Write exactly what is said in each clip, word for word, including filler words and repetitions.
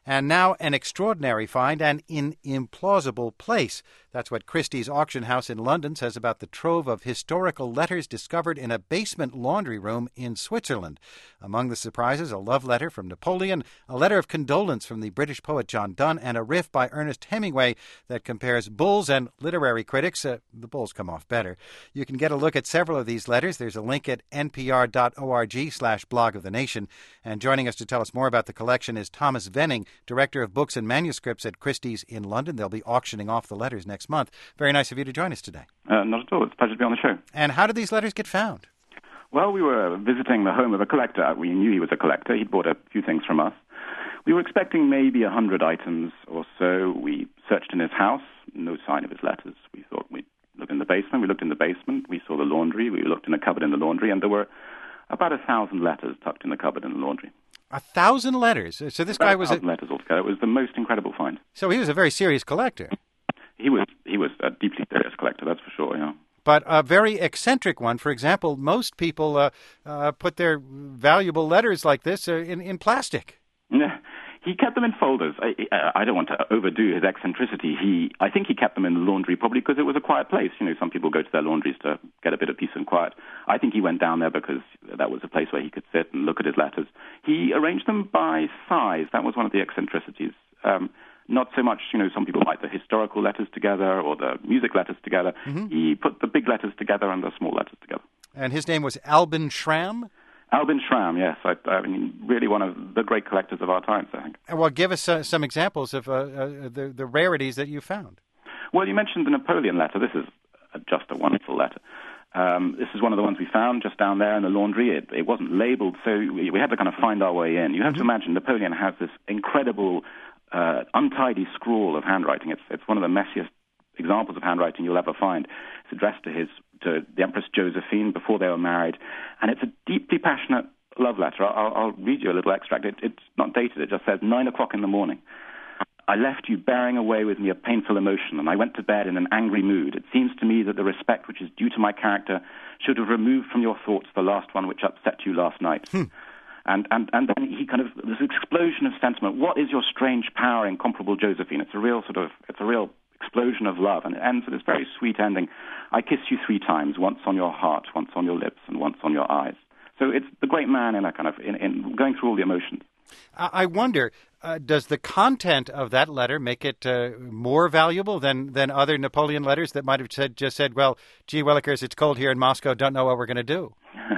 And now an extraordinary find and in implausible place. That's what Christie's Auction House in London says about the trove of historical letters discovered in a basement laundry room in Switzerland. Among the surprises, a love letter from Napoleon, a letter of condolence from the British poet John Donne, and a riff by Ernest Hemingway that compares bulls and literary critics. Uh, the bulls come off better. You can get a look at several of these letters. There's a link at npr.org slash blog of the nation. And joining us to tell us more about the collection is Thomas Venning, Director of Books and Manuscripts at Christie's in London. They'll be auctioning off the letters next month. Very nice of you to join us today. Uh, not at all. It's a pleasure to be on the show. And how did these letters get found? Well, we were visiting the home of a collector. We knew he was a collector. He'd bought a few things from us. We were expecting maybe a hundred items or so. We searched in his house. No sign of his letters. We thought we'd look in the basement. We looked in the basement. We saw the laundry. We looked in a cupboard in the laundry, and there were about a thousand letters tucked in the cupboard in the laundry. A thousand letters. So this about guy was a thousand a... letters altogether. It was the most incredible find. So he was a very serious collector. He was. He was a deeply serious collector. That's for sure. Yeah. But a very eccentric one. For example, most people uh, uh, put their valuable letters like this uh, in in plastic. Yeah. He kept them in folders. I, I don't want to overdo his eccentricity. He, I think he kept them in the laundry probably because it was a quiet place. You know, some people go to their laundries to get a bit of peace and quiet. I think he went down there because that was a place where he could sit and look at his letters. He arranged them by size. That was one of the eccentricities. Um, not so much, you know, some people like the historical letters together or the music letters together. Mm-hmm. He put the big letters together and the small letters together. And his name was Albin Schramm? Albin Schramm, yes. I, I mean, really one of the great collectors of our times, I think. Well, give us uh, some examples of uh, uh, the, the rarities that you found. Well, you mentioned the Napoleon letter. This is just a wonderful letter. Um, this is one of the ones we found just down there in the laundry. It, it wasn't labeled, so we, we had to kind of find our way in. You have mm-hmm. to imagine Napoleon has this incredible, uh, untidy scrawl of handwriting. It's, it's one of the messiest examples of handwriting you'll ever find. It's addressed to his to the Empress Josephine before they were married, and it's a deeply passionate love letter. I'll, I'll read you a little extract. It, it's not dated. It just says, nine o'clock in the morning. I left you bearing away with me a painful emotion, and I went to bed in an angry mood. It seems to me that the respect which is due to my character should have removed from your thoughts the last one which upset you last night. Hmm. And, and, and then he kind of, this explosion of sentiment. What is your strange power, incomparable Josephine? It's a real sort of, it's a real explosion of love, and it ends with this very sweet ending. I kissed you three times, once on your heart, once on your lips, and once on your eyes. So it's the great man in a kind of in, in going through all the emotions. I wonder, uh, does the content of that letter make it uh, more valuable than, than other Napoleon letters that might have said, just said, well, gee willikers, it's cold here in Moscow, don't know what we're going to do?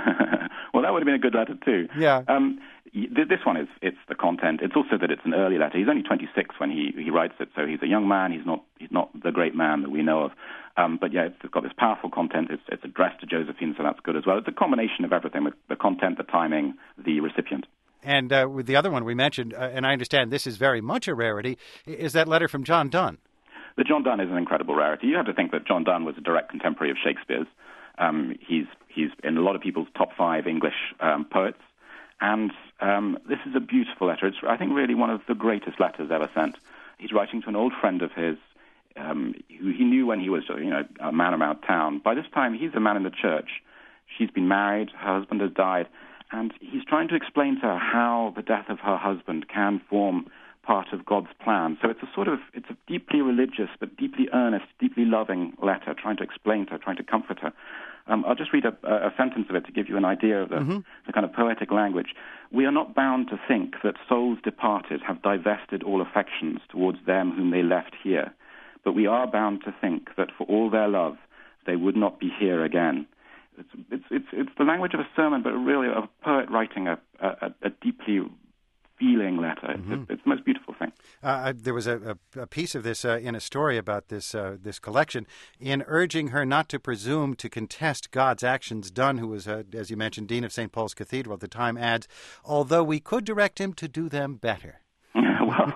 Well, that would have been a good letter too. Yeah. Um, This one is, it's the content. It's also that it's an early letter. He's only twenty-six when he, he writes it, so he's a young man. He's not he's not the great man that we know of. Um, but yeah, it's, it's got this powerful content. It's, it's addressed to Josephine, so that's good as well. It's a combination of everything, with the content, the timing, the recipient. And uh, with the other one we mentioned, uh, and I understand this is very much a rarity, is that letter from John Donne. The John Donne is an incredible rarity. You have to think that John Donne was a direct contemporary of Shakespeare's. Um, he's, he's in a lot of people's top five English um, poets. And um, this is a beautiful letter. It's, I think, really one of the greatest letters ever sent. He's writing to an old friend of his um, who he knew when he was, you know, a man about town. By this time, he's a man in the church. She's been married. Her husband has died. And he's trying to explain to her how the death of her husband can form part of God's plan. So it's a sort of, it's a deeply religious, but deeply earnest, deeply loving letter, trying to explain to her, trying to comfort her. Um, I'll just read a, a sentence of it to give you an idea of the, mm-hmm. the kind of poetic language. We are not bound to think that souls departed have divested all affections towards them whom they left here, but we are bound to think that for all their love, they would not be here again. It's, it's, it's, it's the language of a sermon, but really a poet writing a, a, a deeply feeling letter. It's, mm-hmm. it's the most beautiful thing. Uh, there was a, a, a piece of this uh, in a story about this uh, this collection. In urging her not to presume to contest God's actions, Donne, who was, uh, as you mentioned, Dean of Saint Paul's Cathedral at the time, adds, although we could direct him to do them better. Well,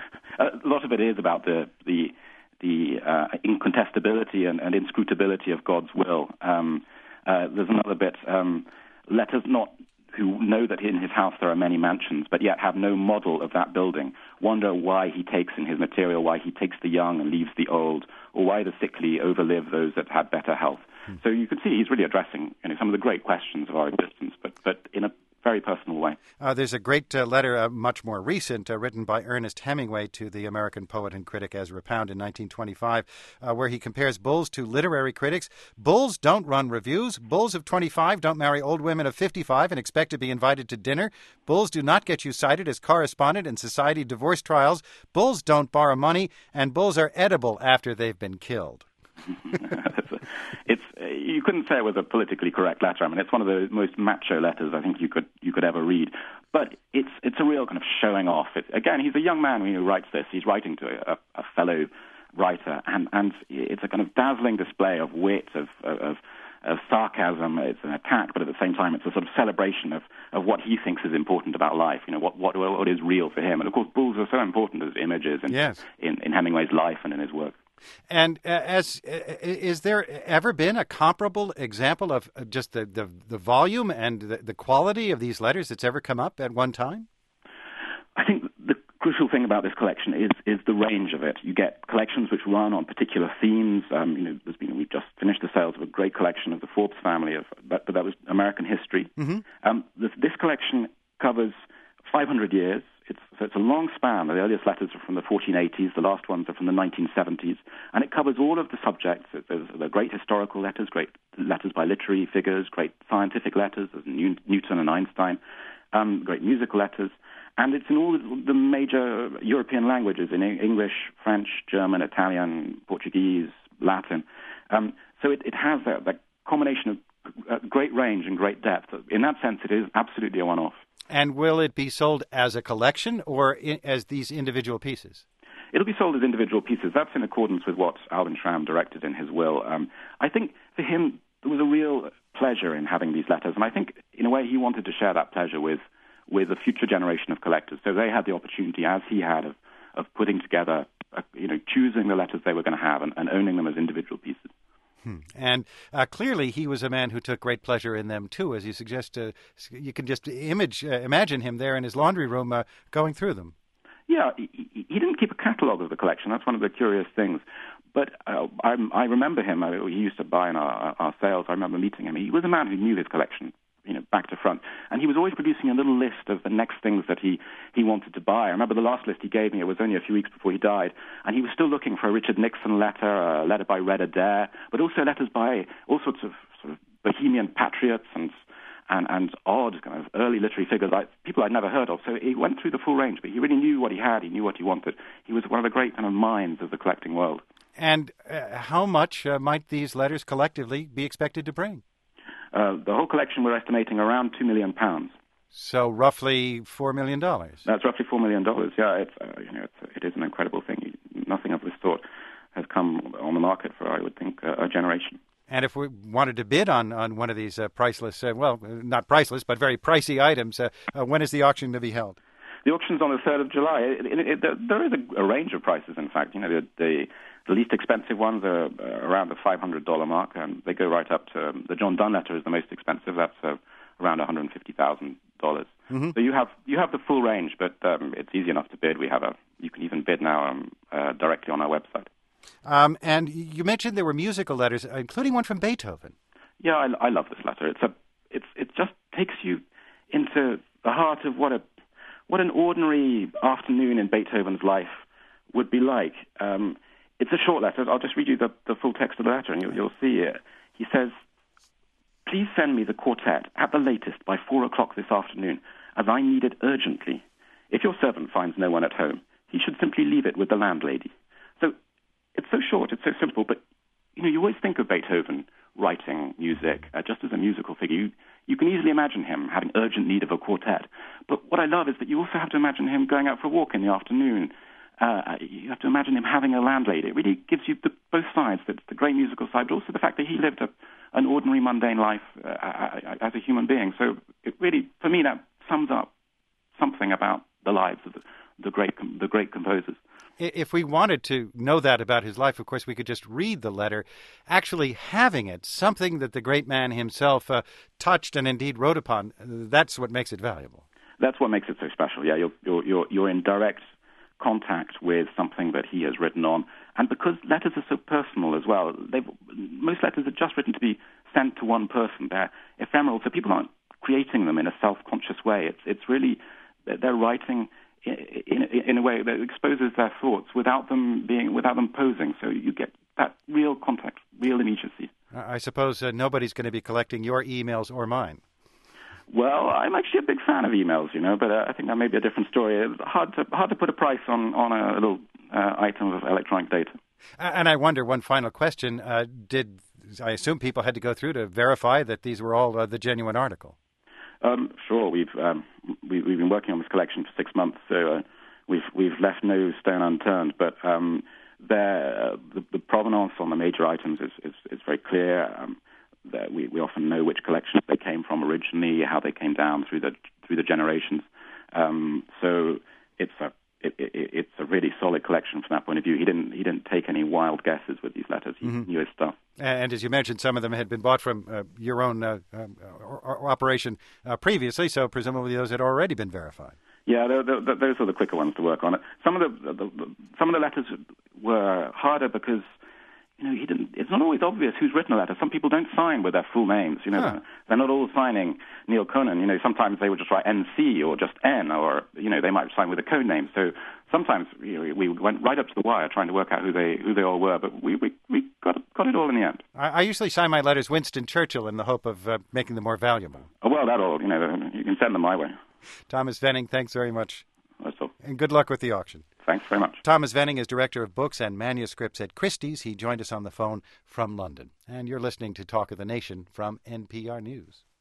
a lot of it is about the the, the uh, incontestability and, and inscrutability of God's will. Um, uh, there's another bit, um, let us not who know that in his house there are many mansions, but yet have no model of that building, wonder why he takes in his material, why he takes the young and leaves the old, or why the sickly overlive those that had better health. Hmm. So you can see he's really addressing, you know, some of the great questions of our existence, but, but in a very personal way. Uh, there's a great uh, letter, uh, much more recent, uh, written by Ernest Hemingway to the American poet and critic Ezra Pound in nineteen twenty-five, uh, where he compares bulls to literary critics. Bulls don't run reviews. Bulls of twenty-five don't marry old women of fifty-five and expect to be invited to dinner. Bulls do not get you cited as correspondent in society divorce trials. Bulls don't borrow money, and bulls are edible after they've been killed. It's you couldn't say it was a politically correct letter. I mean, it's one of the most macho letters I think you could you could ever read. But it's it's a real kind of showing off. It, again, he's a young man when he writes this. He's writing to a, a fellow writer, and, and it's a kind of dazzling display of wit, of, of of sarcasm. It's an attack, but at the same time, it's a sort of celebration of, of what he thinks is important about life. You know, what what what is real for him. And of course, bulls are so important as images in yes. in, in Hemingway's life and in his work. And uh, as uh, is there ever been a comparable example of just the, the, the volume and the, the quality of these letters that's ever come up at one time? I think the crucial thing about this collection is is the range of it. You get collections which run on particular themes. Um, you know, there's been we've just finished the sales of a great collection of the Forbes family of, but, but that was American history. Mm-hmm. Um, this, this collection covers five hundred years. It's, so it's a long span. The earliest letters are from the fourteen eighties. The last ones are from the nineteen seventies. And it covers all of the subjects. There's the great historical letters, great letters by literary figures, great scientific letters, as Newton and Einstein, um, great musical letters. And it's in all the major European languages, in English, French, German, Italian, Portuguese, Latin. Um, so it, it has that, that combination of uh, great range and great depth. In that sense, it is absolutely a one-off. And will it be sold as a collection or in, as these individual pieces? It'll be sold as individual pieces. That's in accordance with what Alvin Schramm directed in his will. Um, I think for him, there was a real pleasure in having these letters. And I think, in a way, he wanted to share that pleasure with with a future generation of collectors. So they had the opportunity, as he had, of, of putting together, uh, you know, choosing the letters they were going to have and, and owning them as individual pieces. Hmm. And uh, clearly he was a man who took great pleasure in them, too, as you suggest. Uh, you can just image, uh, imagine him there in his laundry room uh, going through them. Yeah, he, he didn't keep a catalogue of the collection. That's one of the curious things. But uh, I, I remember him. I, he used to buy in our, our sales. I remember meeting him. He was a man who knew his collection, you know, back to front. And he was always producing a little list of the next things that he, he wanted to buy. I remember the last list he gave me, it was only a few weeks before he died, and he was still looking for a Richard Nixon letter, a letter by Red Adair, but also letters by all sorts of sort of bohemian patriots and and, and odd kind of early literary figures, like people I'd never heard of. So he went through the full range, but he really knew what he had, he knew what he wanted. He was one of the great kind of minds of the collecting world. And uh, how much uh, might these letters collectively be expected to bring? Uh, the whole collection, we're estimating around two million pounds. So roughly four million dollars. That's roughly four million dollars. Yeah, it's uh, you know it's, it is an incredible thing. Nothing of this sort has come on the market for, I would think, uh, a generation. And if we wanted to bid on, on one of these uh, priceless, uh, well, not priceless, but very pricey items, uh, uh, when is the auction to be held? The auction's on the third of July. It, it, it, there is a, a range of prices, in fact. You know, the, the, the least expensive ones are uh, around the five hundred dollars mark, and they go right up to, um, the John Donne letter is the most expensive. That's uh, around one hundred fifty thousand dollars. Mm-hmm. So you have you have the full range, but um, it's easy enough to bid. We have a you can even bid now um, uh, directly on our website. Um, and you mentioned there were musical letters, including one from Beethoven. Yeah, I, I love this letter. It's a it's it just takes you into the heart of what a what an ordinary afternoon in Beethoven's life would be like. Um, it's a short letter. I'll just read you the, the full text of the letter, and you'll, you'll see it. He says, "Please send me the quartet at the latest by four o'clock this afternoon, as I need it urgently. If your servant finds no one at home, he should simply leave it with the landlady." So it's so short, it's so simple, but you know, you always think of Beethoven writing music uh, just as a musical figure. You, you can easily imagine him having urgent need of a quartet. But what I love is that you also have to imagine him going out for a walk in the afternoon. Uh, you have to imagine him having a landlady. It really gives you the, both sides, the, the great musical side, but also the fact that he lived a, an ordinary, mundane life uh, as a human being. So it really, for me, that sums up something about the lives of the, the great the great composers. If we wanted to know that about his life, of course, we could just read the letter. Actually having it, something that the great man himself uh, touched and indeed wrote upon, that's what makes it valuable. That's what makes it so special, yeah. You're, you're, you're, you're in direct contact with something that he has written on. And because letters are so personal as well, they've, most letters are just written to be sent to one person. They're ephemeral, so people aren't creating them in a self-conscious way. It's it's really they're writing in, in, in a way that exposes their thoughts without them being without them posing. So you get that real contact, real immediacy. I suppose uh, nobody's going to be collecting your emails or mine. Well, I'm actually a big fan of emails, you know, but uh, I think that may be a different story. It's hard to hard to put a price on on a little uh, item of electronic data. And I wonder, one final question: uh, Did I assume people had to go through to verify that these were all uh, the genuine article? Um, sure, we've um, we, we've been working on this collection for six months, so uh, we've we've left no stone unturned. But um, the, the the provenance on the major items is is, is very clear. Um, that we, we often know which collections they came from originally, how they came down through the through the generations. Um, so it's a it, it, it's a really solid collection from that point of view. He didn't he didn't take any wild guesses with these letters. He mm-hmm. knew his stuff. And as you mentioned, some of them had been bought from uh, your own uh, uh, operation uh, previously, so presumably those had already been verified. Yeah, they're, they're, those were the quicker ones to work on. Some of the, the, the some of the letters were harder because, you know, he didn't. It's not always obvious who's written a letter. Some people don't sign with their full names. You know, huh. they're, they're not all signing Neil Conan. You know, sometimes they would just write N C or just N, or you know, they might sign with a code name. So sometimes you know, we went right up to the wire trying to work out who they who they all were. But we we, we got got it all in the end. I, I usually sign my letters Winston Churchill in the hope of uh, making them more valuable. Oh, well, that all. You know, you can send them my way. Thomas Venning, thanks very much. That's all. And good luck with the auction. Thanks very much. Thomas Venning is Director of Books and Manuscripts at Christie's. He joined us on the phone from London. And you're listening to Talk of the Nation from N P R News.